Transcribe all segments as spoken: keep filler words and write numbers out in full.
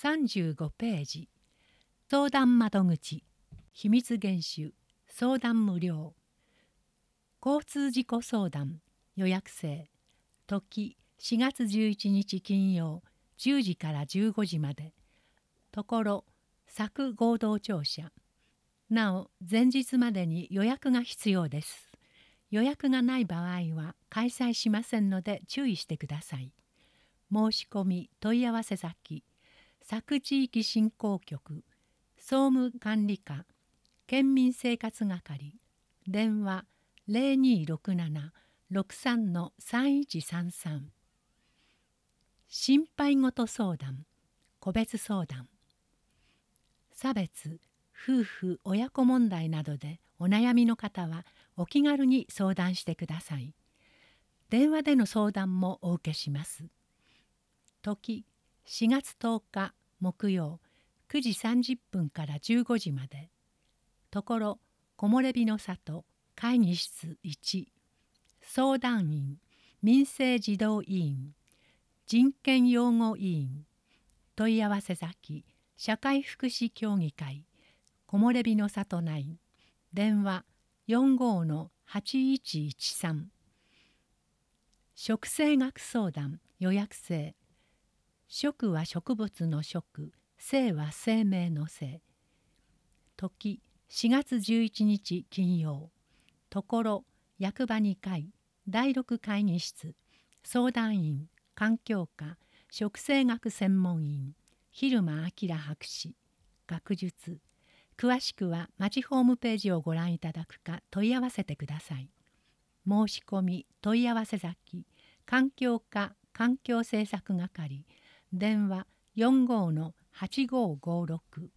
さんじゅうごページ、相談窓口、秘密厳守、相談無料、交通事故相談、予約制、時しがつじゅういちにち金曜じゅうじからじゅうごじまで、ところ、佐久合同庁舎。なお、前日までに予約が必要です。予約がない場合は開催しませんので注意してください。申し込み問い合わせ先、佐久地域振興局、総務管理課、県民生活係、電話 ゼロにーろくなな ろくさん さんいちさんさん。心配事相談、個別相談。差別、夫婦親子問題などでお悩みの方はお気軽に相談してください。電話での相談もお受けします。時しがつとおか木曜くじさんじゅっぷんからじゅうごじまで。ところ木漏れ日の里会議室いち、相談員民生児童委員人権擁護委員、問い合わせ先社会福祉協議会木漏れ日の里内、電話 よんごーはちいちいちさん。食生学相談予約制、食は植物の食、生は生命の生。時しがつじゅういちにち金曜、ところ役場にかいだいろく会議室、相談員環境課食生学専門員蛭間明博士、学術。詳しくは町ホームページをご覧いただくか問い合わせてください。申し込み問い合わせ先、環境課環境政策係、電話 よんごーはちごーごーろく。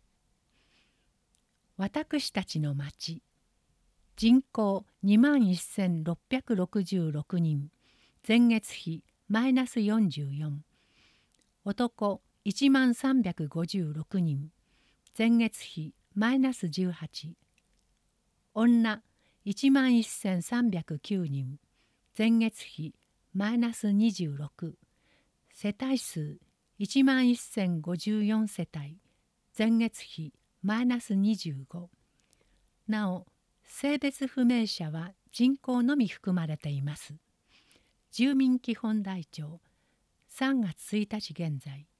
私たちの町、人口にまんせんろっぴゃくろくじゅうろくにん、前月比マイナスよんじゅうよん、男いちまんさんびゃくごじゅうろくにん、前月比マイナスじゅうはち、女いちまんせんさんびゃくきゅうにん、前月比マイナスにじゅうろく、世帯数いちまんせんごじゅうよん世帯、前月比マイナスにじゅうご。なお、性別不明者は人口のみ含まれています。住民基本台帳さんがつついたち現在、